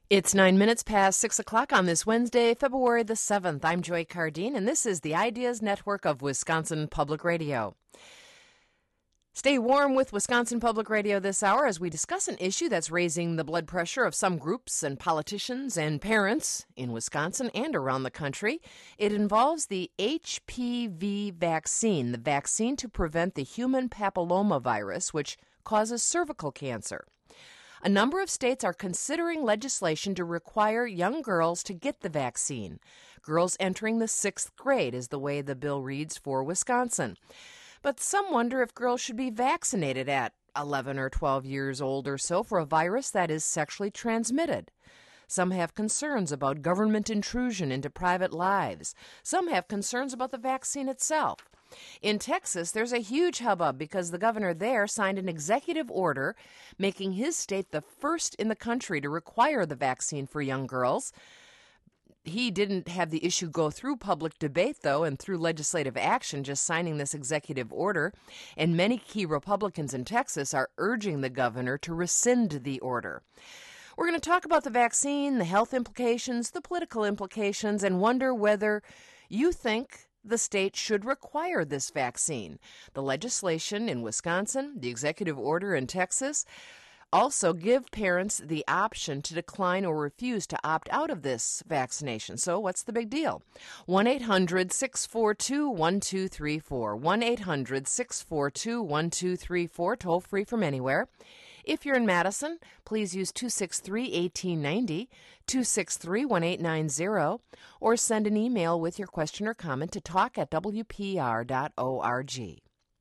It's 9 minutes past 6 o'clock on this Wednesday, February the 7th. I'm Joy Cardine, and this is the Ideas Network of Wisconsin Public Radio. Stay warm with Wisconsin Public Radio this hour as we discuss an issue that's raising the blood pressure of some groups and politicians and parents in Wisconsin and around the country. It involves the HPV vaccine, the vaccine to prevent the human papillomavirus, which causes cervical cancer. A number of states are considering legislation to require young girls to get the vaccine. Girls entering the 6th grade is the way the bill reads for Wisconsin. But some wonder if girls should be vaccinated at 11 or 12 years old or so for a virus that is sexually transmitted. Some have concerns about government intrusion into private lives. Some have concerns about the vaccine itself. In Texas, there's a huge hubbub because the governor there signed an executive order making his state the first in the country to require the vaccine for young girls. He didn't have the issue go through public debate, though, and through legislative action, just signing this executive order. And many key Republicans in Texas are urging the governor to rescind the order. We're going to talk about the vaccine, the health implications, the political implications, and wonder whether you think the state should require this vaccine. The legislation in Wisconsin, the executive order in Texas, also give parents the option to decline or refuse to opt out of this vaccination. So what's the big deal? 1-800-642-1234. 1-800-642-1234, toll free from anywhere. If you're in Madison, please use 263-1890, 263-1890, or send an email with your question or comment to talk@wpr.org.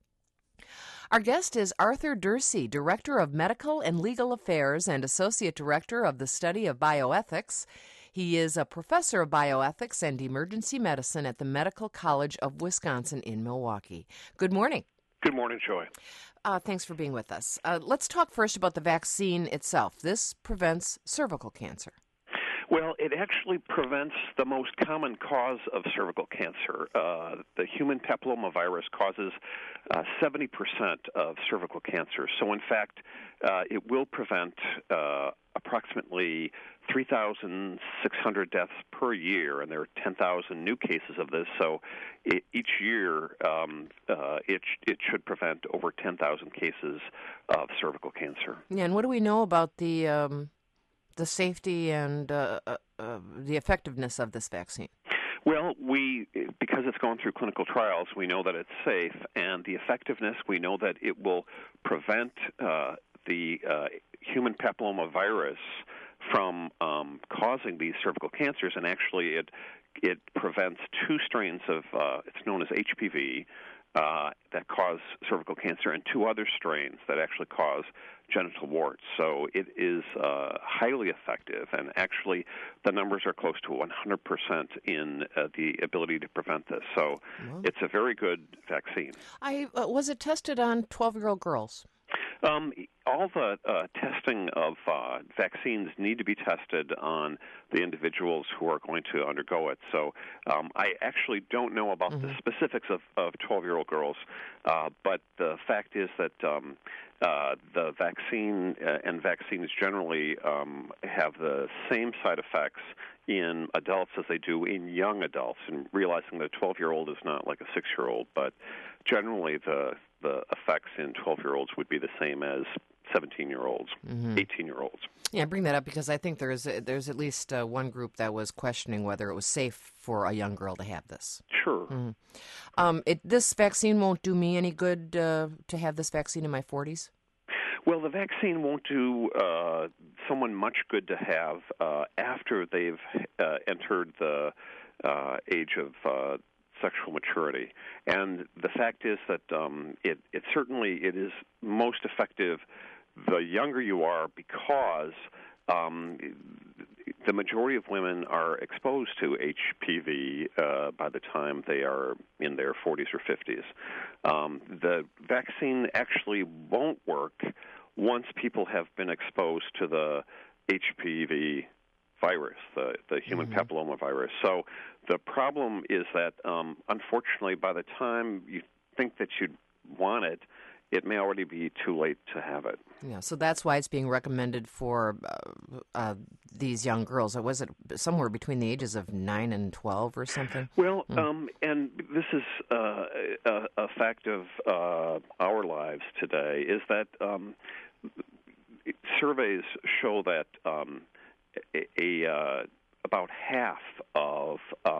Our guest is Arthur Dursey, Director of Medical and Legal Affairs and Associate Director of the Study of Bioethics. He is a professor of bioethics and emergency medicine at the Medical College of Wisconsin in Milwaukee. Good morning. Good morning, Joy. Thanks for being with us. Let's talk first about the vaccine itself. This prevents cervical cancer. Well, it actually prevents the most common cause of cervical cancer. The human papillomavirus causes 70% of cervical cancer. So, in fact, it will prevent approximately 3,600 deaths per year, and there are 10,000 new cases of this. So each year it should prevent over 10,000 cases of cervical cancer. Yeah, and what do we know about the safety and the effectiveness of this vaccine? Well, because it's gone through clinical trials, we know that it's safe, and the effectiveness, we know that it will prevent the human papillomavirus from causing these cervical cancers, and actually it prevents two strains of, it's known as HPV, that cause cervical cancer, and two other strains that actually cause genital warts. So it is highly effective, and actually the numbers are close to 100% in the ability to prevent this. So It's a very good vaccine. Was it tested on 12-year-old girls? All the testing of vaccines need to be tested on the individuals who are going to undergo it. So I actually don't know about the specifics of 12-year-old girls, but the fact is that the vaccine and vaccines generally have the same side effects in adults as they do in young adults, and realizing that a 12-year-old is not like a 6-year-old, but generally the effects in 12-year-olds would be the same as 17-year-olds, 18-year-olds. Yeah, I bring that up because I think there's at least one group that was questioning whether it was safe for a young girl to have this. Sure. This vaccine won't do me any good to have this vaccine in my 40s? Well, the vaccine won't do someone much good to have after they've entered the age of sexual maturity. And the fact is that it is most effective the younger you are, because the majority of women are exposed to HPV by the time they are in their 40s or 50s. The vaccine actually won't work once people have been exposed to the HPV virus, the human papillomavirus. So the problem is that, unfortunately, by the time you think that you'd want it, it may already be too late to have it. Yeah, so that's why it's being recommended for these young girls. Was it somewhere between the ages of 9 and 12 or something? Well, and this is a fact of our lives today, is that surveys show that about half of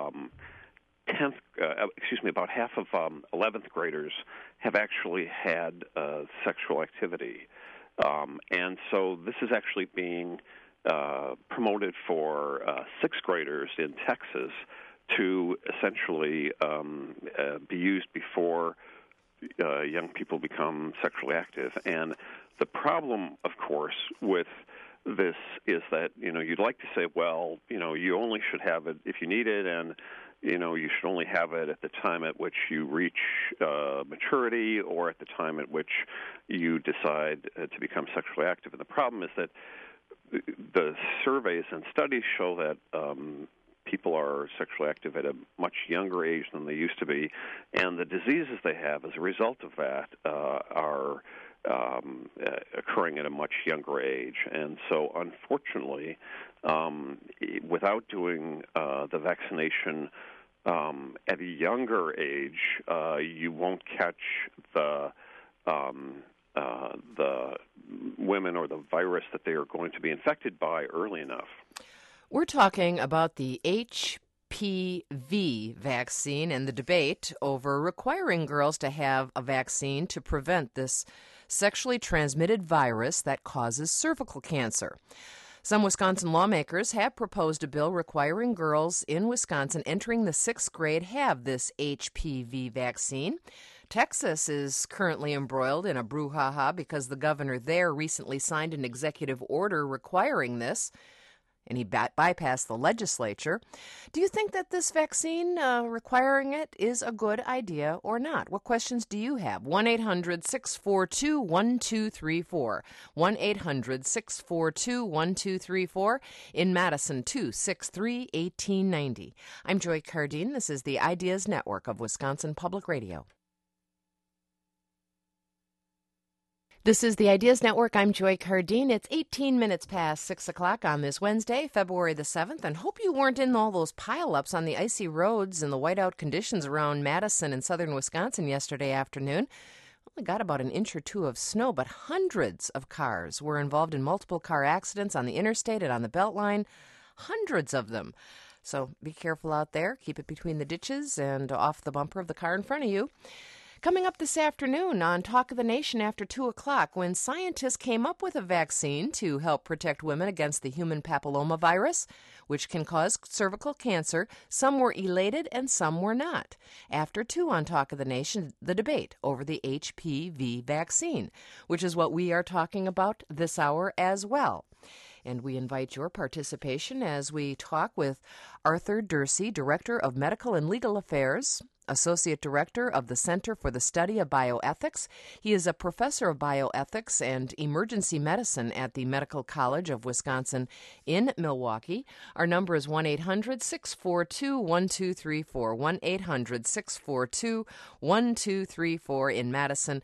11th graders have actually had sexual activity, and so this is actually being promoted for 6th graders in Texas to essentially be used before young people become sexually active. And the problem, of course, with this is that, you'd like to say, well, you only should have it if you need it, and, you should only have it at the time at which you reach maturity or at the time at which you decide to become sexually active. And the problem is that the surveys and studies show that people are sexually active at a much younger age than they used to be, and the diseases they have as a result of that are occurring at a much younger age. And so, unfortunately, without doing the vaccination at a younger age, you won't catch the women or the virus that they are going to be infected by early enough. We're talking about the HPV vaccine and the debate over requiring girls to have a vaccine to prevent this sexually transmitted virus that causes cervical cancer. Some Wisconsin lawmakers have proposed a bill requiring girls in Wisconsin entering the 6th grade have this HPV vaccine. Texas is currently embroiled in a brouhaha because the governor there recently signed an executive order requiring this, and he bypassed the legislature. Do you think that this vaccine, requiring it, is a good idea or not? What questions do you have? 1-800-642-1234. 1-800-642-1234. In Madison, 263-1890. I'm Joy Cardine. This is the Ideas Network of Wisconsin Public Radio. This is the Ideas Network. I'm Joy Cardine. It's 18 minutes past 6 o'clock on this Wednesday, February the 7th, and hope you weren't in all those pileups on the icy roads and the whiteout conditions around Madison and southern Wisconsin yesterday afternoon. Only got about an inch or two of snow, but hundreds of cars were involved in multiple car accidents on the interstate and on the Beltline. Hundreds of them. So be careful out there. Keep it between the ditches and off the bumper of the car in front of you. Coming up this afternoon on Talk of the Nation after 2 o'clock, when scientists came up with a vaccine to help protect women against the human papillomavirus, which can cause cervical cancer, some were elated and some were not. After 2 on Talk of the Nation, the debate over the HPV vaccine, which is what we are talking about this hour as well. And we invite your participation as we talk with Arthur Dursey, Director of Medical and Legal Affairs, Associate Director of the Center for the Study of Bioethics. He is a professor of bioethics and emergency medicine at the Medical College of Wisconsin in Milwaukee. Our number is 1-800-642-1234, 1-800-642-1234 in Madison,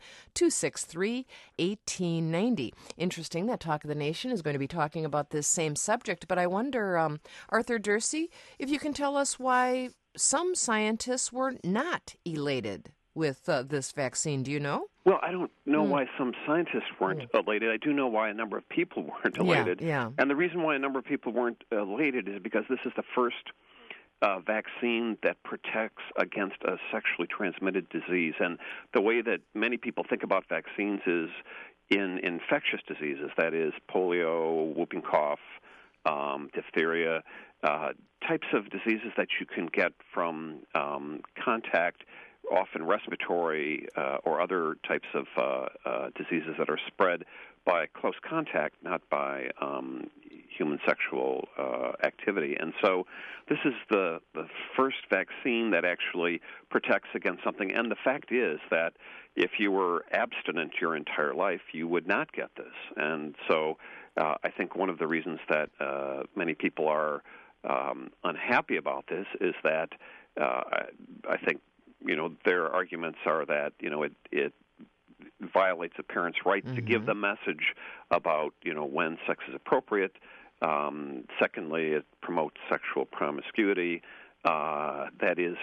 263-1890. Interesting that Talk of the Nation is going to be talking about this same subject, but I wonder, Arthur Dursey, if you can tell us why some scientists were not elated with this vaccine. Do you know? Well, I don't know why some scientists weren't elated. I do know why a number of people weren't elated. Yeah. And the reason why a number of people weren't elated is because this is the first vaccine that protects against a sexually transmitted disease. And the way that many people think about vaccines is in infectious diseases, that is polio, whooping cough, diphtheria, types of diseases that you can get from contact, often respiratory or other types of diseases that are spread by close contact, not by human sexual activity. And so this is the first vaccine that actually protects against something. And the fact is that if you were abstinent your entire life, you would not get this. And so I think one of the reasons that many people are unhappy about this is that I think, their arguments are that, violates a parent's right to give the message about, when sex is appropriate. Secondly, it promotes sexual promiscuity. That is,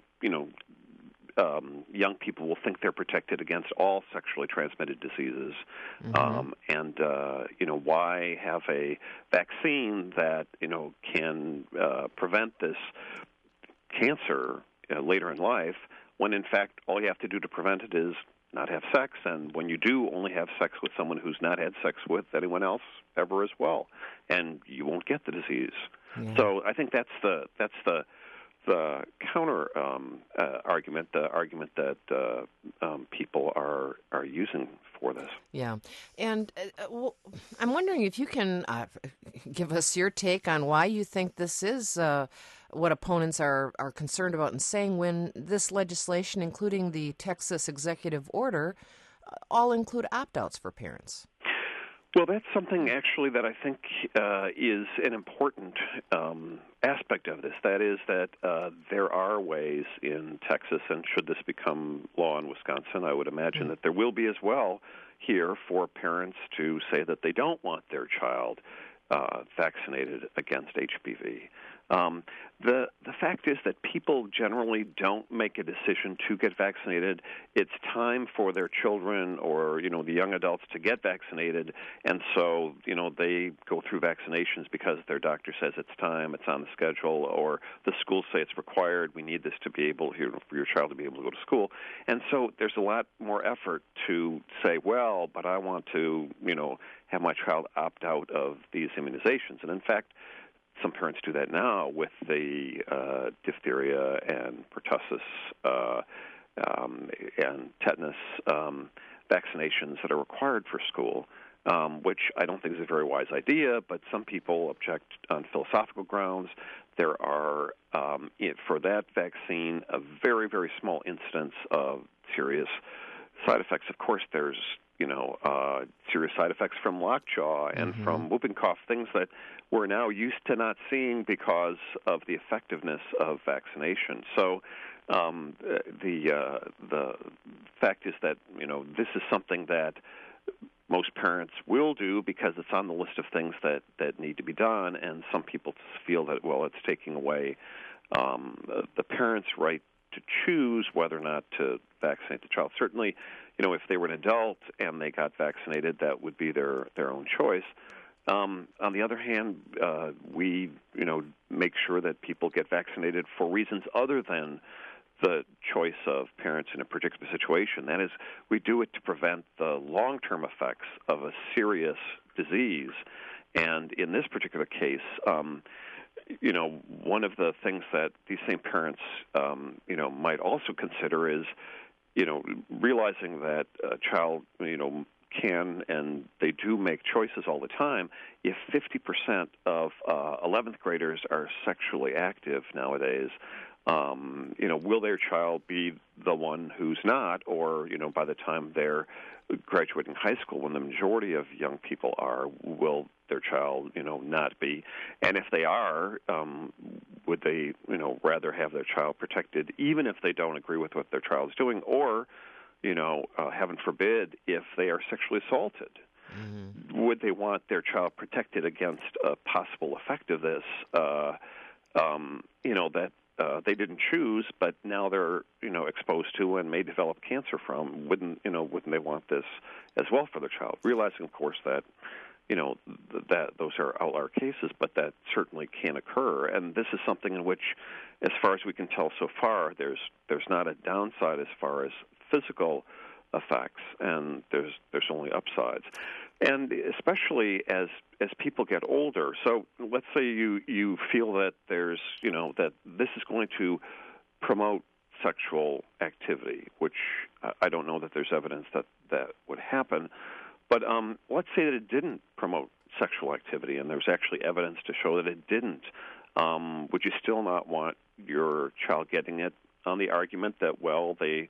young people will think they're protected against all sexually transmitted diseases. Why have a vaccine that, can prevent this cancer later in life when, in fact, all you have to do to prevent it is not have sex, and when you do, only have sex with someone who's not had sex with anyone else ever as well, and you won't get the disease. Yeah. So I think that's the counter argument, the argument that people are using for this. Yeah, and I'm wondering if you can give us your take on why you think this is what opponents are concerned about in saying when this legislation, including the Texas executive order, all include opt-outs for parents. Well, that's something actually that I think is an important aspect of this. That is that there are ways in Texas, and should this become law in Wisconsin, I would imagine that there will be as well here for parents to say that they don't want their child vaccinated against HPV. The fact is that people generally don't make a decision to get vaccinated. It's time for their children or, the young adults to get vaccinated, and so, they go through vaccinations because their doctor says it's time, it's on the schedule, or the schools say it's required, we need this to be able, for your child to be able to go to school. And so there's a lot more effort to say, well, but I want to, have my child opt out of these immunizations. And in fact, some parents do that now with the diphtheria and pertussis and tetanus vaccinations that are required for school, which I don't think is a very wise idea, but some people object on philosophical grounds. There are, for that vaccine, a very, very small incidence of serious side effects. Of course, there's serious side effects from lockjaw and from whooping cough, things that we're now used to not seeing because of the effectiveness of vaccination. So the fact is that, this is something that most parents will do because it's on the list of things that need to be done, and some people feel that, well, it's taking away the parent's right to choose whether or not to vaccinate the child. Certainly, if they were an adult and they got vaccinated, that would be their own choice. On the other hand, we, make sure that people get vaccinated for reasons other than the choice of parents in a particular situation. That is, we do it to prevent the long-term effects of a serious disease. And in this particular case, one of the things that these same parents, might also consider is, realizing that a child, can and they do make choices all the time. If 50% of 11th graders are sexually active nowadays, will their child be the one who's not, or, by the time they're graduating high school, when the majority of young people are, will their child, not be? And if they are, would they, rather have their child protected, even if they don't agree with what their child's doing, or, heaven forbid, if they are sexually assaulted? Would they want their child protected against a possible effect of this, that they didn't choose, but now they're, exposed to and may develop cancer from? Wouldn't they want this as well for their child? Realizing, of course, that, that those are outlier cases, but that certainly can occur. And this is something in which, as far as we can tell so far, there's not a downside as far as physical effects, and there's only upsides. And especially as people get older. So let's say you feel that there's, that this is going to promote sexual activity, which I don't know that there's evidence that would happen. But let's say that it didn't promote sexual activity, and there's actually evidence to show that it didn't. Would you still not want your child getting it on the argument that, well, they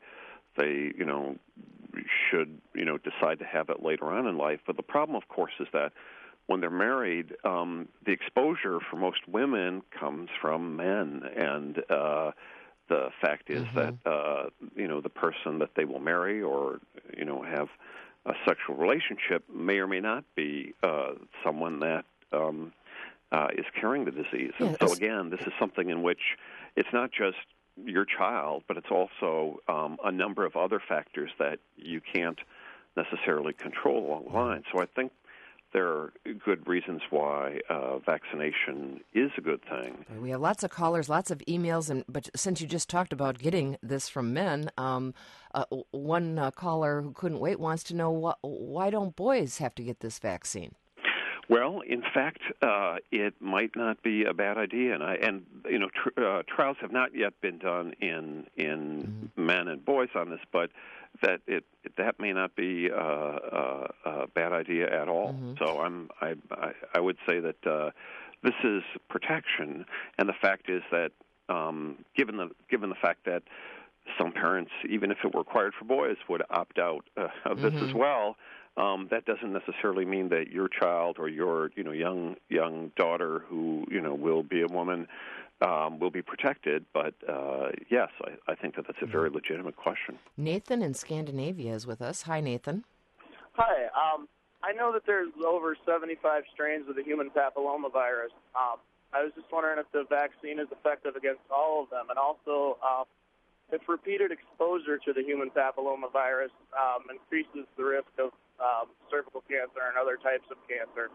should, decide to have it later on in life? But the problem, of course, is that when they're married, the exposure for most women comes from men, and the fact is that the person that they will marry or have a sexual relationship may or may not be someone that is carrying the disease. And so again, this is something in which it's not just your child, but it's also a number of other factors that you can't necessarily control along the line. So I think there are good reasons why vaccination is a good thing. We have lots of callers, lots of emails, but since you just talked about getting this from men, one caller who couldn't wait wants to know why don't boys have to get this vaccine? Well, in fact, it might not be a bad idea, trials have not yet been done in men and boys on this, but that may not be a bad idea at all. So I would say that this is protection, and the fact is that given the fact that some parents, even if it were required for boys, would opt out of this as well. That doesn't necessarily mean that your child or your young daughter who will be a woman will be protected. But yes, I think that's a very legitimate question. Nathan in Scandinavia is with us. Hi, Nathan. Hi. I know that there's over 75 strains of the human papillomavirus. I was just wondering if the vaccine is effective against all of them, and also if repeated exposure to the human papillomavirus increases the risk of cervical cancer and other types of cancer.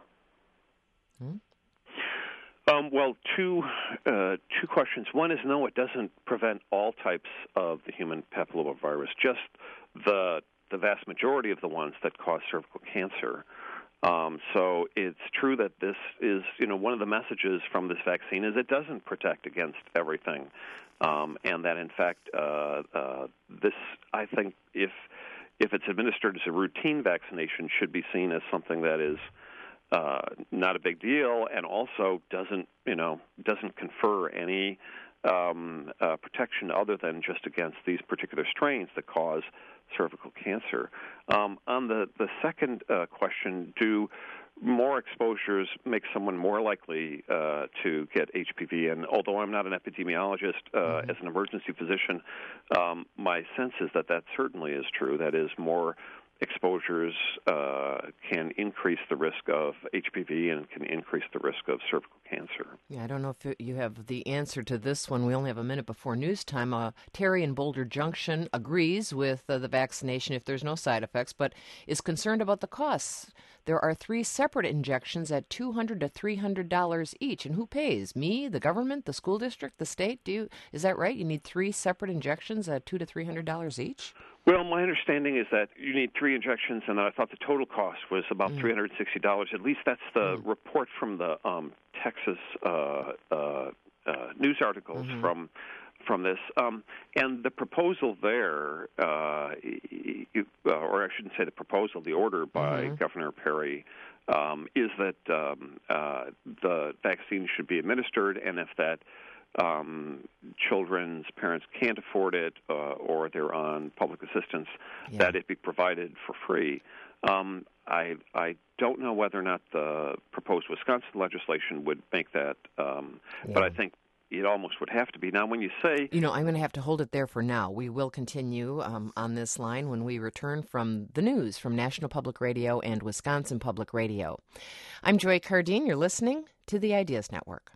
Well, two questions. One is no, it doesn't prevent all types of the human papillomavirus, just the vast majority of the ones that cause cervical cancer. So it's true that this is, one of the messages from this vaccine is it doesn't protect against everything, and that in fact this, I think, if it's administered as a routine vaccination, should be seen as something that is not a big deal, and also doesn't confer any protection other than just against these particular strains that cause cervical cancer. On the second question, do more exposures make someone more likely to get HPV? And although I'm not an epidemiologist, as an emergency physician, my sense is that certainly is true. That is, more exposures can increase the risk of HPV and can increase the risk of cervical cancer. Yeah, I don't know if you have the answer to this one. We only have a minute before news time. Terry in Boulder Junction agrees with the vaccination if there's no side effects, but is concerned about the costs. There are 3 separate injections at $200 to $300 each, and who pays? Me, the government, the school district, the state? Is that right? You need 3 separate injections at $200 to $300 each? Well, my understanding is that you need 3 injections, and I thought the total cost was about $360. At least that's the report from the Texas news articles from this. And the proposal there, or I shouldn't say the proposal, the order by Governor Perry, is that the vaccine should be administered, and if that children's parents can't afford it or they're on public assistance, that it be provided for free. I don't know whether or not the proposed Wisconsin legislation would make that, but I think it almost would have to be. Now, when you say... I'm going to have to hold it there for now. We will continue on this line when we return from the news from National Public Radio and Wisconsin Public Radio. I'm Joy Cardine. You're listening to the Ideas Network.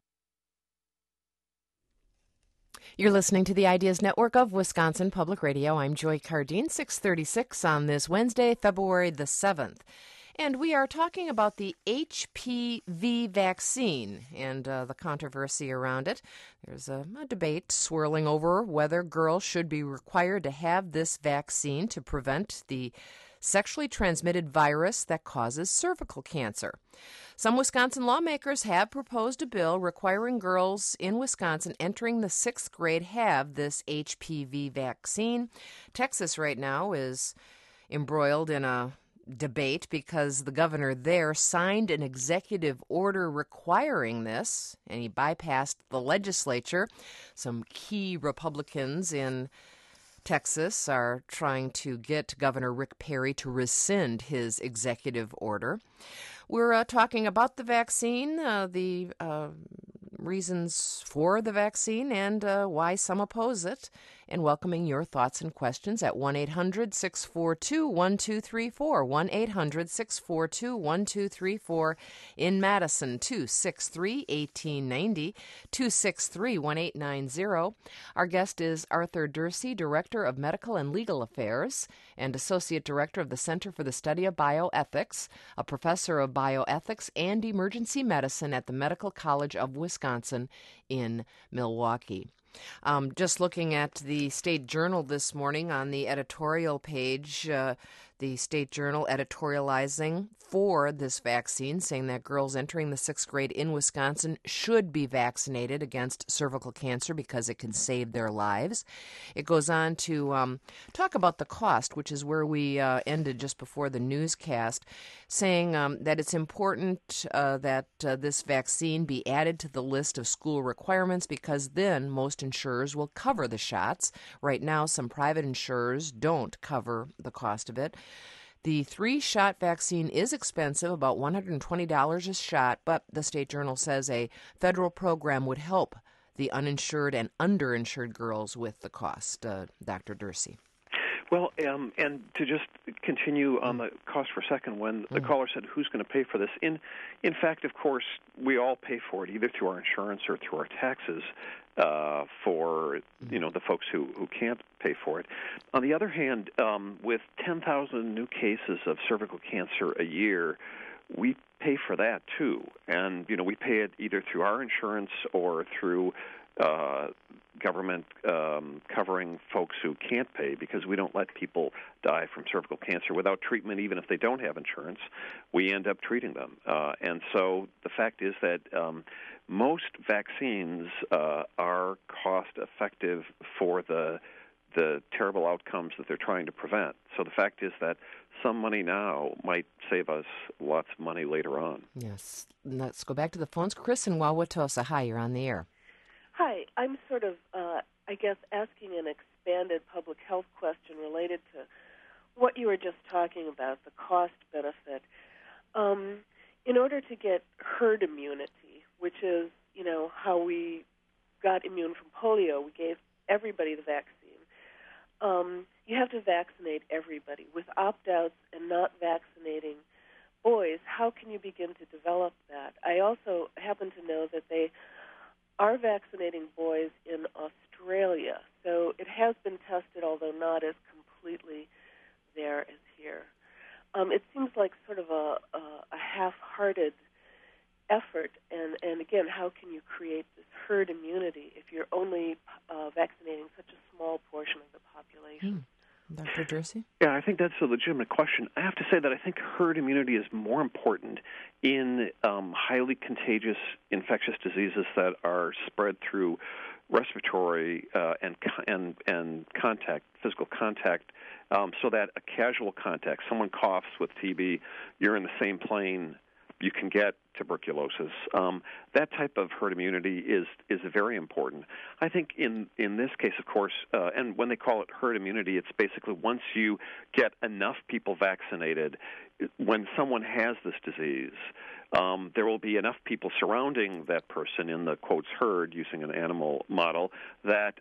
You're listening to the Ideas Network of Wisconsin Public Radio. I'm Joy Cardine, 6:36 on this Wednesday, February the 7th. And we are talking about the HPV vaccine and the controversy around it. There's a debate swirling over whether girls should be required to have this vaccine to prevent the sexually transmitted virus that causes cervical cancer. Some Wisconsin lawmakers have proposed a bill requiring girls in Wisconsin entering the 6th grade have this HPV vaccine. Texas right now is embroiled in a debate because the governor there signed an executive order requiring this, and he bypassed the legislature. Some key Republicans in Texas are trying to get Governor Rick Perry to rescind his executive order. We're talking about the vaccine. The reasons for the vaccine and why some oppose it, and welcoming your thoughts and questions at 1-800-642-1234, 1-800-642-1234, in Madison, 263-1890, 263-1890. Our guest is Arthur Dursey, Director of Medical and Legal Affairs and Associate Director of the Center for the Study of Bioethics, a professor of bioethics and emergency medicine at the Medical College of Wisconsin in Milwaukee. Just looking at the State Journal this morning on the editorial page, the State Journal editorializing for this vaccine, saying that girls entering the 6th grade in Wisconsin should be vaccinated against cervical cancer because it can save their lives. It goes on to talk about the cost, which is where we ended just before the newscast, saying that it's important that this vaccine be added to the list of school requirements because then most insurers will cover the shots. Right now, some private insurers don't cover the cost of it. The 3-shot vaccine is expensive, about $120 a shot, but the State Journal says a federal program would help the uninsured and underinsured girls with the cost. Dr. Dursey. Well, and to just continue on the cost for a second, when the caller said, who's going to pay for this? In fact, of course, we all pay for it, either through our insurance or through our taxes, for, the folks who can't pay for it. On the other hand, with 10,000 new cases of cervical cancer a year, we pay for that, too. And, we pay it either through our insurance or through government covering folks who can't pay, because we don't let people die from cervical cancer without treatment, even if they don't have insurance. We end up treating them. And so the fact is that most vaccines are cost-effective for the terrible outcomes that they're trying to prevent. So the fact is that some money now might save us lots of money later on. Yes. Let's go back to the phones. Chris in Wauwatosa. Hi, you're on the air. Hi, I'm sort of, asking an expanded public health question related to what you were just talking about, the cost benefit. In order to get herd immunity, which is, how we got immune from polio, we gave everybody the vaccine. You have to vaccinate everybody. With opt-outs and not vaccinating boys, how can you begin to develop that? I also happen to know that they are vaccinating boys in Australia. So it has been tested, although not as completely there as here. It seems like sort of a half-hearted effort. And again, how can you create this herd immunity if you're only vaccinating such a small portion of the population? Dr. Dursey? Yeah, I think that's a legitimate question. I have to say that I think herd immunity is more important in highly contagious infectious diseases that are spread through respiratory and contact, physical contact, so that a casual contact, someone coughs with TB, you're in the same plane, you can get tuberculosis. That type of herd immunity is very important. I think in this case, of course, and when they call it herd immunity, it's basically once you get enough people vaccinated, when someone has this disease, there will be enough people surrounding that person in the, quotes, herd, using an animal model, that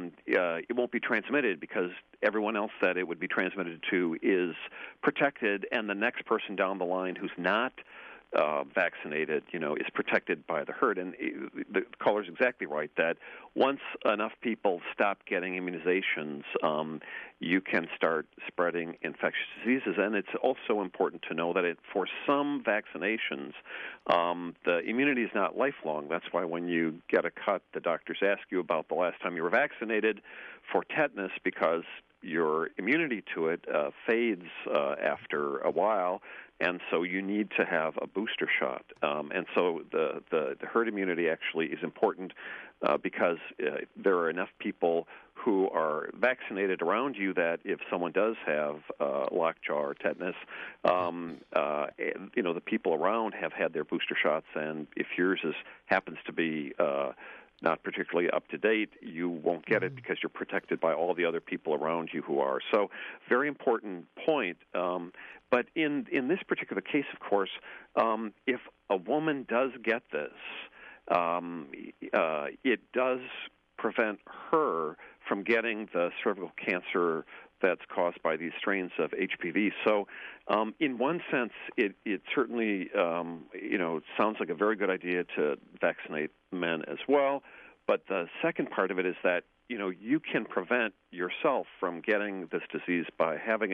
it won't be transmitted because everyone else that it would be transmitted to is protected, and the next person down the line who's not vaccinated, is protected by the herd. And the caller's exactly right that once enough people stop getting immunizations, you can start spreading infectious diseases. And it's also important to know that for some vaccinations, the immunity is not lifelong. That's why when you get a cut, the doctors ask you about the last time you were vaccinated for tetanus, because your immunity to it fades after a while, and so you need to have a booster shot. And so the herd immunity actually is important because there are enough people who are vaccinated around you that if someone does have lockjaw or tetanus, the people around have had their booster shots, and if yours happens to be not particularly up to date, you won't get it because you're protected by all the other people around you who are. So, very important point. But in this particular case, of course, if a woman does get this, it does prevent her from getting the cervical cancer that's caused by these strains of HPV. So, in one sense, it certainly sounds like a very good idea to vaccinate men as well. But the second part of it is that you can prevent yourself from getting this disease by having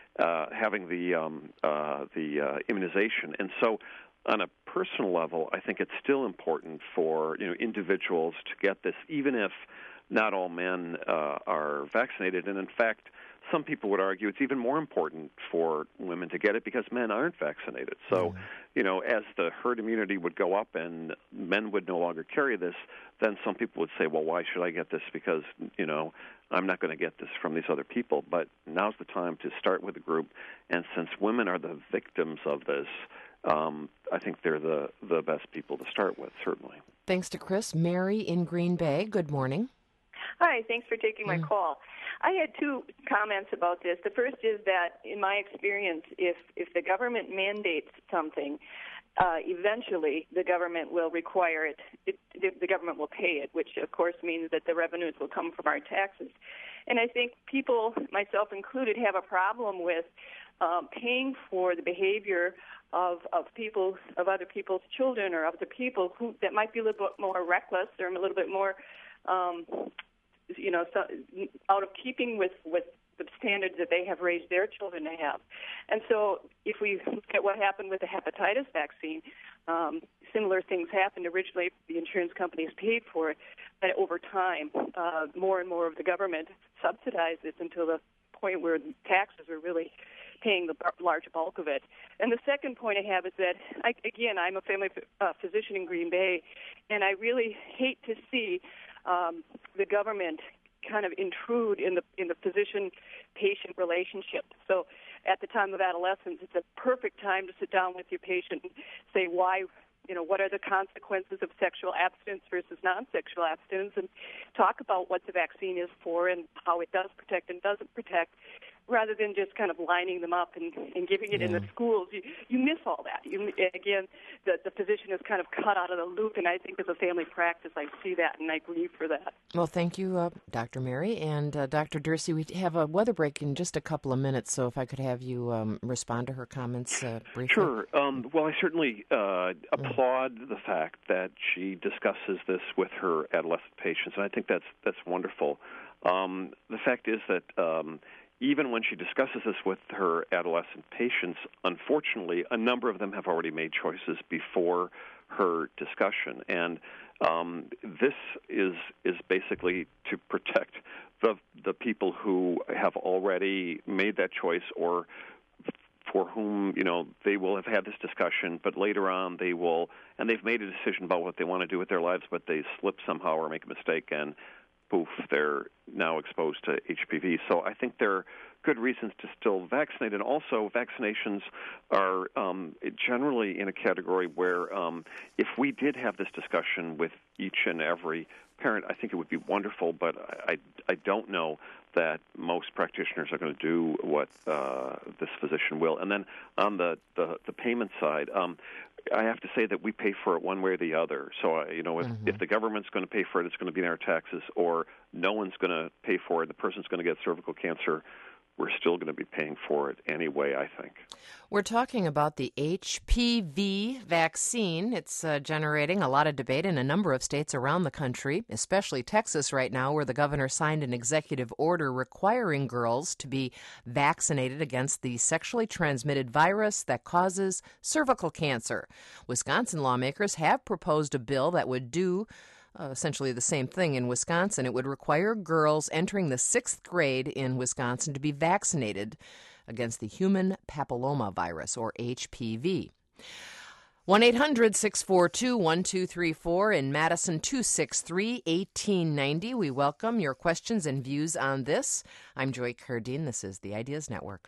the immunization. And so, on a personal level, I think it's still important for individuals to get this, even if not all men are vaccinated. And in fact, some people would argue it's even more important for women to get it because men aren't vaccinated. So, as the herd immunity would go up and men would no longer carry this, then some people would say, well, why should I get this? Because, I'm not going to get this from these other people. But now's the time to start with the group. And since women are the victims of this, I think they're the best people to start with, certainly. Thanks to Chris. Mary in Green Bay, good morning. Hi, thanks for taking my call. I had two comments about this. The first is that, in my experience, if the government mandates something, eventually the government will require it. The government will pay it, which, of course, means that the revenues will come from our taxes. And I think people, myself included, have a problem with paying for the behavior of other people's children or other people that might be a little bit more reckless or a little bit more out of keeping with the standards that they have raised their children to have. And so if we look at what happened with the hepatitis vaccine, similar things happened. Originally, the insurance companies paid for it, but over time, more and more of the government subsidized it until the point where taxes were really paying the large bulk of it. And the second point I have is that, I'm a family physician in Green Bay, and I really hate to see the government kind of intrude in the physician-patient relationship. So at the time of adolescence, it's a perfect time to sit down with your patient and say why, what are the consequences of sexual abstinence versus non-sexual abstinence, and talk about what the vaccine is for and how it does protect and doesn't protect, rather than just kind of lining them up and giving it in the schools. You miss all that. The physician is kind of cut out of the loop, and I think as a family practice, I see that, and I grieve for that. Well, thank you, Dr. Mary. And Dr. Dursey, we have a weather break in just a couple of minutes, so if I could have you respond to her comments briefly. Sure. Well, I certainly applaud the fact that she discusses this with her adolescent patients, and I think that's wonderful. The fact is that even when she discusses this with her adolescent patients, unfortunately, a number of them have already made choices before her discussion. And this is basically to protect the people who have already made that choice, or for whom, they will have had this discussion, but later on they've made a decision about what they want to do with their lives, but they slip somehow or make a mistake, and poof, they're now exposed to HPV. So I think there are good reasons to still vaccinate. And also, vaccinations are generally in a category where if we did have this discussion with each and every parent, I think it would be wonderful, but I don't know that most practitioners are going to do what this physician will. And then on the payment side, I have to say that we pay for it one way or the other. So, if the government's going to pay for it, it's going to be in our taxes, or no one's going to pay for it, the person's going to get cervical cancer, we're still going to be paying for it anyway, I think. We're talking about the HPV vaccine. It's generating a lot of debate in a number of states around the country, especially Texas right now, where the governor signed an executive order requiring girls to be vaccinated against the sexually transmitted virus that causes cervical cancer. Wisconsin lawmakers have proposed a bill that would do essentially the same thing in Wisconsin. It would require girls entering the 6th grade in Wisconsin to be vaccinated against the human papilloma virus, or HPV. 1-800-642-1234 in Madison, 263-1890. We welcome your questions and views on this. I'm Joy Cardine. This is the Ideas Network.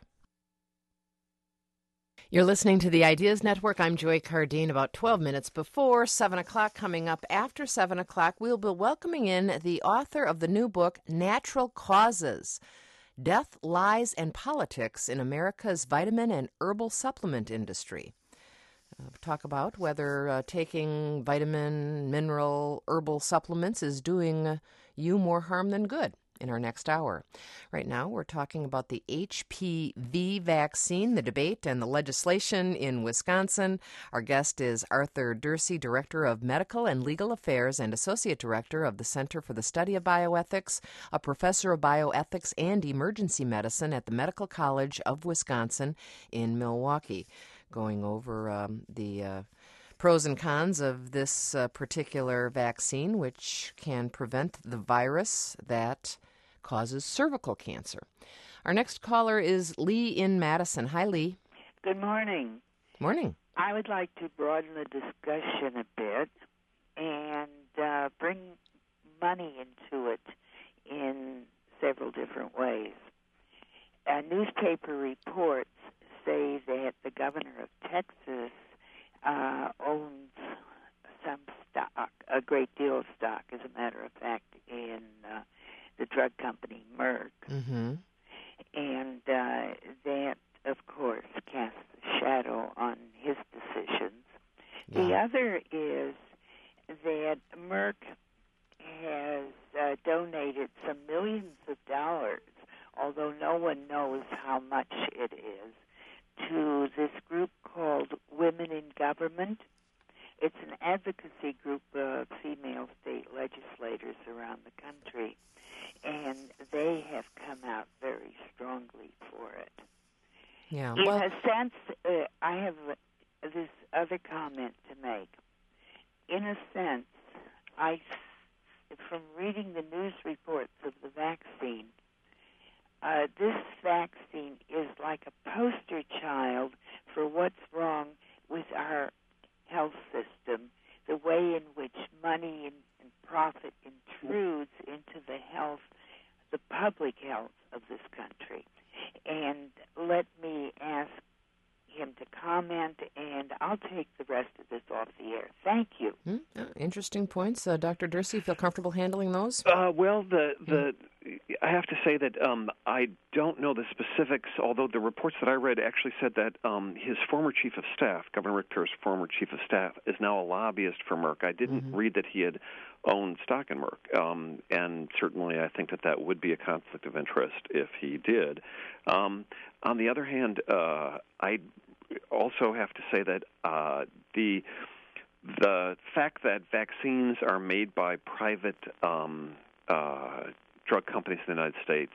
You're listening to the Ideas Network. I'm Joy Cardine. About 12 minutes before 7 o'clock. Coming up after 7 o'clock, we'll be welcoming in the author of the new book, Natural Causes: Death, Lies, and Politics in America's Vitamin and Herbal Supplement Industry. talk about whether taking vitamin, mineral, herbal supplements is doing you more harm than good in our next hour. Right now, we're talking about the HPV vaccine, the debate, and the legislation in Wisconsin. Our guest is Arthur Dursey, Director of Medical and Legal Affairs and Associate Director of the Center for the Study of Bioethics, a professor of bioethics and emergency medicine at the Medical College of Wisconsin in Milwaukee, going over the pros and cons of this particular vaccine, which can prevent the virus that causes cervical cancer. Our next caller is Lee in Madison. Hi, Lee. Good morning. Morning. I would like to broaden the discussion a bit and bring money into it in several different ways. Newspaper reports say that the governor of Texas owns some stock, a great deal of stock, as a matter of fact, in the drug company Merck. Mm-hmm. And that, of course, casts a shadow on his decisions. Yeah. The other is that Merck has donated some millions of dollars, although no one knows how much it is, to this group called Women in Government. It's an advocacy group of female state legislators around the country, and they have come out very strongly for it. Yeah. In a sense, I have this other comment to make. In a sense, from reading the news reports of the vaccine, this vaccine is like a poster child for what's wrong with our health system, the way in which money and profit intrudes into the health, the public health of this country. And let me ask him to comment, and I'll take the rest of this off the air. Thank you. Interesting points. Dr. Dursey, feel comfortable handling those? Well, I have to say that I don't know the specifics, although the reports that I read actually said that his former chief of staff, Governor Rick Perry's former chief of staff, is now a lobbyist for Merck. I didn't read that he had owned stock in Merck, and certainly I think that would be a conflict of interest if he did. On the other hand, I also have to say that the fact that vaccines are made by private drug companies in the United States,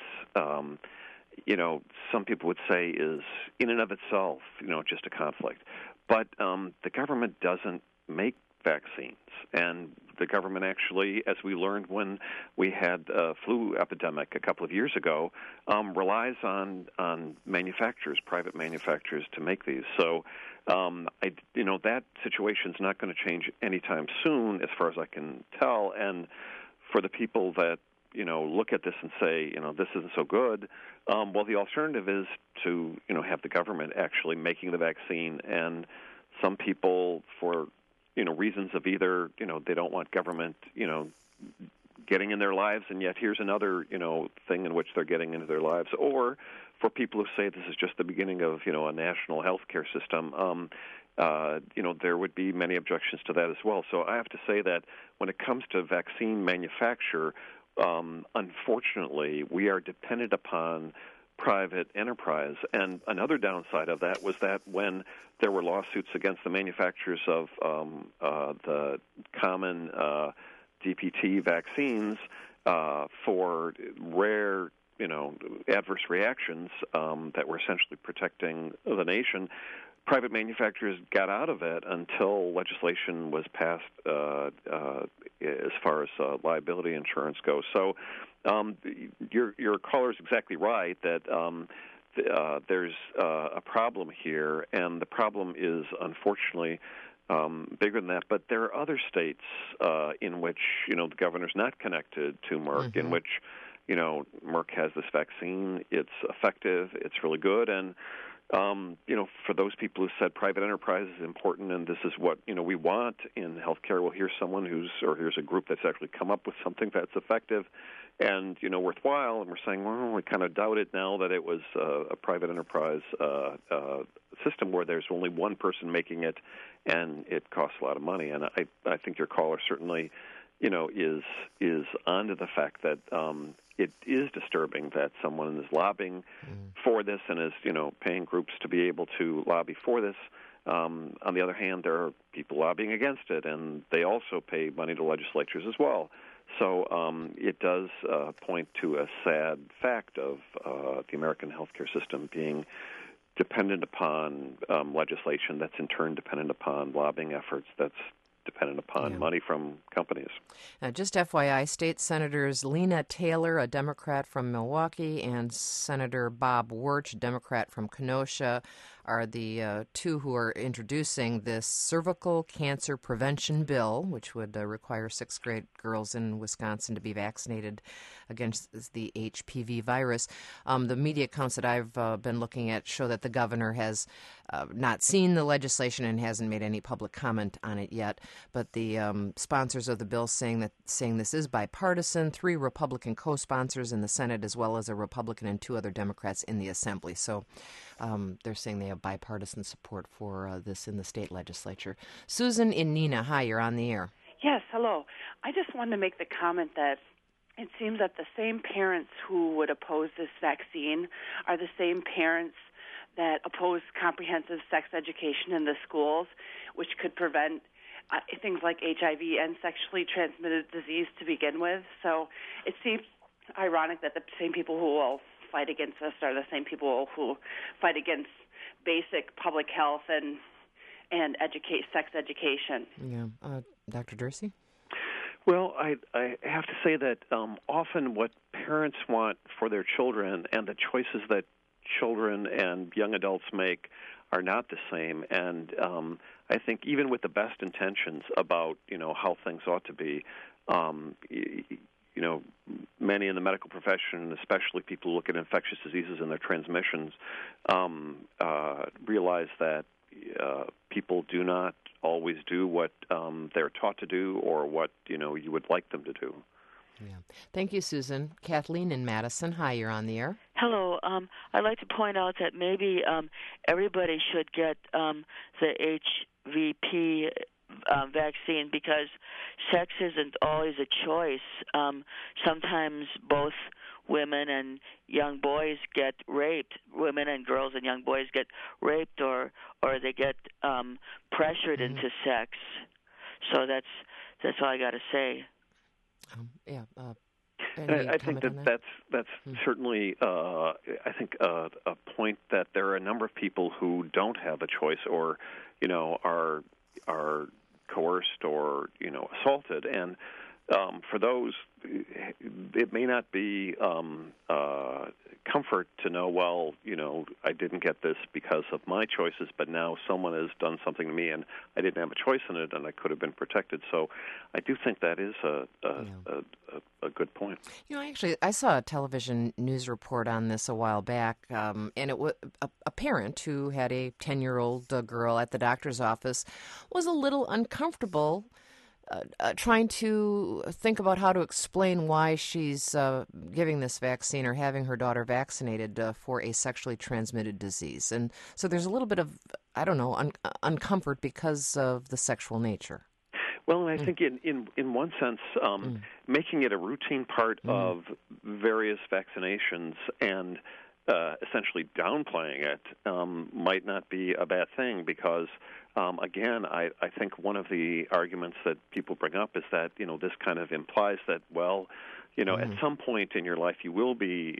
some people would say is in and of itself, just a conflict. But the government doesn't make vaccines, and the government actually, as we learned when we had a flu epidemic a couple of years ago, relies on manufacturers, private manufacturers, to make these. So, that situation's not going to change anytime soon, as far as I can tell. And for the people that look at this and say, this isn't so good, well, the alternative is to, have the government actually making the vaccine. And some people, for reasons of either, they don't want government, getting in their lives, and yet here's another, thing in which they're getting into their lives. Or for people who say this is just the beginning of, a national health care system, there would be many objections to that as well. So I have to say that when it comes to vaccine manufacture, unfortunately, we are dependent upon private enterprise. And another downside of that was that when there were lawsuits against the manufacturers of the common DPT vaccines for rare, adverse reactions that were essentially protecting the nation, private manufacturers got out of it until legislation was passed as far as liability insurance goes. So your caller is exactly right that there's a problem here, and the problem is unfortunately bigger than that. But there are other states in which the governor's not connected to Merck, in which Merck has this vaccine. It's effective. It's really good, and for those people who said private enterprise is important and this is what, we want in healthcare, well, here's someone here's a group that's actually come up with something that's effective and, worthwhile, and we're saying, well, we kind of doubt it now that it was a private enterprise system where there's only one person making it and it costs a lot of money. And I think your caller certainly, is onto the fact that it is disturbing that someone is lobbying for this and is, paying groups to be able to lobby for this. On the other hand, there are people lobbying against it, and they also pay money to legislatures as well. So it does point to a sad fact of the American healthcare system being dependent upon legislation that's in turn dependent upon lobbying efforts that's dependent upon money from companies. Just FYI, State Senators Lena Taylor, a Democrat from Milwaukee, and Senator Bob Wirch, a Democrat from Kenosha, are the two who are introducing this cervical cancer prevention bill, which would require sixth-grade girls in Wisconsin to be vaccinated against the HPV virus. The media accounts that I've been looking at show that the governor has not seen the legislation and hasn't made any public comment on it yet. But the sponsors of the bill saying this is bipartisan, 3 Republican co-sponsors in the Senate as well as a Republican and 2 other Democrats in the Assembly. So they're saying they have bipartisan support for this in the state legislature. Susan in Neenah, hi, you're on the air. Yes, hello. I just wanted to make the comment that it seems that the same parents who would oppose this vaccine are the same parents that oppose comprehensive sex education in the schools, which could prevent things like HIV and sexually transmitted disease to begin with. So it seems ironic that the same people who will fight against this are the same people who fight against basic public health and sex education. Yeah. Dr. Dursey? Well, I have to say that often what parents want for their children and the choices that children and young adults make are not the same. And I think even with the best intentions about, how things ought to be, many in the medical profession, especially people who look at infectious diseases and their transmissions, realize that people do not always do what they're taught to do or what, you would like them to do. Yeah. Thank you, Susan. Kathleen in Madison. Hi, you're on the air. Hello. I'd like to point out that maybe everybody should get the HVP vaccine because sex isn't always a choice. Sometimes both women and young boys get raped. Women and girls and young boys get raped or they get pressured into sex. So that's all I got to say. I think that's certainly I think a point that there are a number of people who don't have a choice or are coerced or assaulted, and for those it may not be comfort to know, well, I didn't get this because of my choices, but now someone has done something to me and I didn't have a choice in it and I could have been protected. So I do think that is a good point. I saw a television news report on this a while back, and it was a parent who had a 10-year-old girl at the doctor's office was a little uncomfortable trying to think about how to explain why she's giving this vaccine or having her daughter vaccinated for a sexually transmitted disease. And so there's a little bit of, uncomfort because of the sexual nature. Well, and I think in one sense, making it a routine part of various vaccinations and essentially downplaying it might not be a bad thing because, again, I think one of the arguments that people bring up is that, this kind of implies that, well, at some point in your life you will be,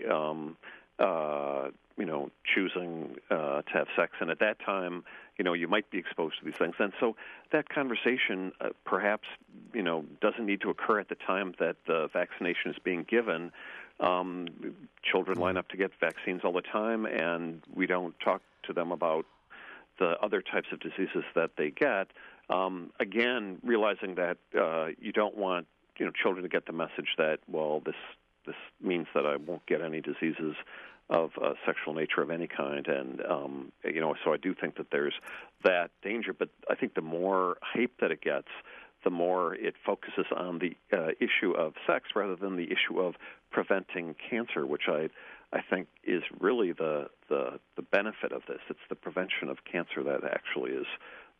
choosing to have sex, and at that time, you might be exposed to these things. And so that conversation perhaps, doesn't need to occur at the time that the vaccination is being given. Children line up to get vaccines all the time, and we don't talk to them about the other types of diseases that they get. Again, realizing that you don't want children to get the message that, well, this means that I won't get any diseases of sexual nature of any kind, and so I do think that there's that danger. But I think the more hype that it gets, the more it focuses on the issue of sex rather than the issue of preventing cancer, which I think is really the benefit of this. It's the prevention of cancer that actually is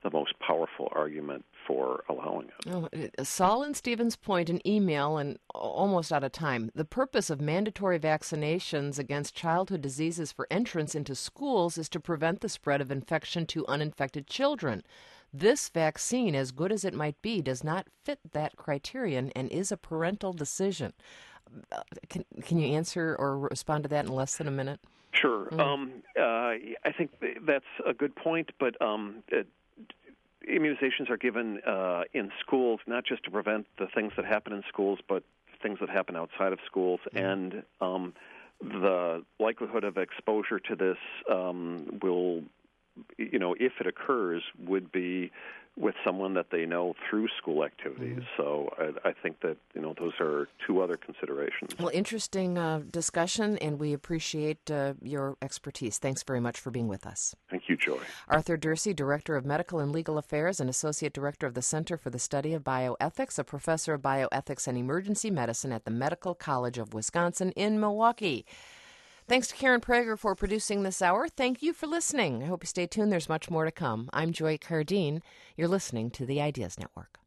the most powerful argument for allowing it. Saul and Stevens Point, an email, and almost out of time. The purpose of mandatory vaccinations against childhood diseases for entrance into schools is to prevent the spread of infection to uninfected children. This vaccine, as good as it might be, does not fit that criterion and is a parental decision. Can you answer or respond to that in less than a minute? Sure. I think that's a good point, but immunizations are given in schools not just to prevent the things that happen in schools, but things that happen outside of schools. And the likelihood of exposure to this will, if it occurs, would be with someone that they know through school activities. So I think that, those are two other considerations. Well, interesting discussion, and we appreciate your expertise. Thanks very much for being with us. Thank you, Joy. Arthur Dursey, Director of Medical and Legal Affairs and Associate Director of the Center for the Study of Bioethics, a Professor of Bioethics and Emergency Medicine at the Medical College of Wisconsin in Milwaukee. Thanks to Karen Prager for producing this hour. Thank you for listening. I hope you stay tuned. There's much more to come. I'm Joy Cardine. You're listening to the Ideas Network.